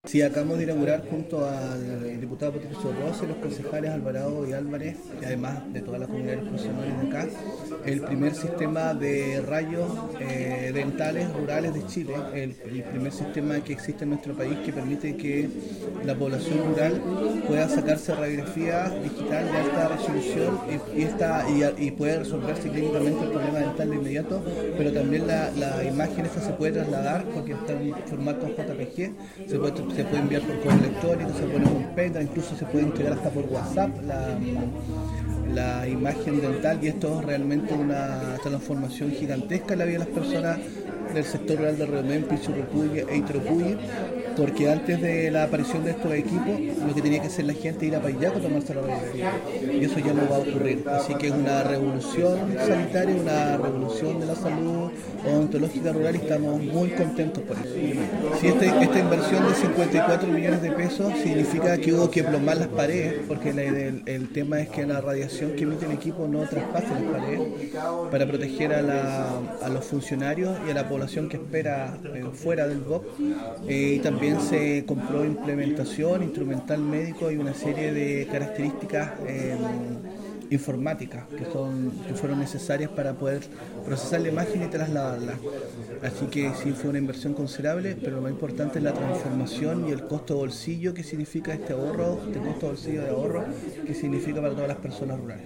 Sí, acabamos de inaugurar junto al diputado Patricio Rossi, los concejales Alvarado y Álvarez, y además de todas las comunidades profesionales de acá, el primer sistema de rayos dentales rurales de Chile, el primer sistema que existe en nuestro país que permite que la población rural pueda sacarse radiografía digital de alta resolución y puede resolverse clínicamente el problema dental de inmediato, pero también la imagen esta se puede trasladar porque está en formato JPG, se puede enviar por correo electrónico, se pone un pendrive, incluso se puede entregar hasta por WhatsApp la imagen dental, y esto es realmente una transformación gigantesca en la vida de las personas del sector rural de Redondén, Pichurrupuy e Itropúi, porque antes de la aparición de estos equipos lo que tenía que hacer la gente era ir a Payaco a tomarse la radiografía, y eso ya no va a ocurrir, así que es una revolución sanitaria, una revolución de la salud odontológica rural, y estamos muy contentos por eso. Si esta inversión de 54 millones de pesos significa que hubo que plomar las paredes, porque el tema es que la radiación que emite el equipo no traspase las paredes, para proteger a los funcionarios y a la población que espera fuera del BOP, y también se compró implementación, instrumental médico y una serie de características informáticas que fueron necesarias para poder procesar la imagen y trasladarla. Así que sí, fue una inversión considerable, pero lo más importante es la transformación y el costo bolsillo que significa este ahorro, este costo bolsillo de ahorro que significa para todas las personas rurales.